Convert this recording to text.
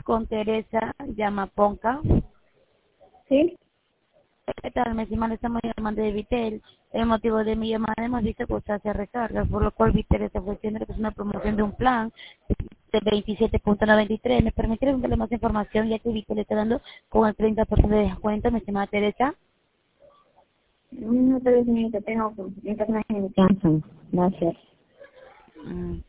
con Teresa Llamaponca. ¿Sí? ¿Qué tal? Me estimado, estamos llamando de Vitel. El motivo de mi llamada, hemos visto que usted hace recargas, por lo cual Vitel está ofreciendo que es una promoción de un plan de 27.93. ¿Me permite darle más información ya que Vitel está dando con el 30% de descuento, mi estimada Teresa? No, tal vez señorita, tengo internet en mi casa. Gracias.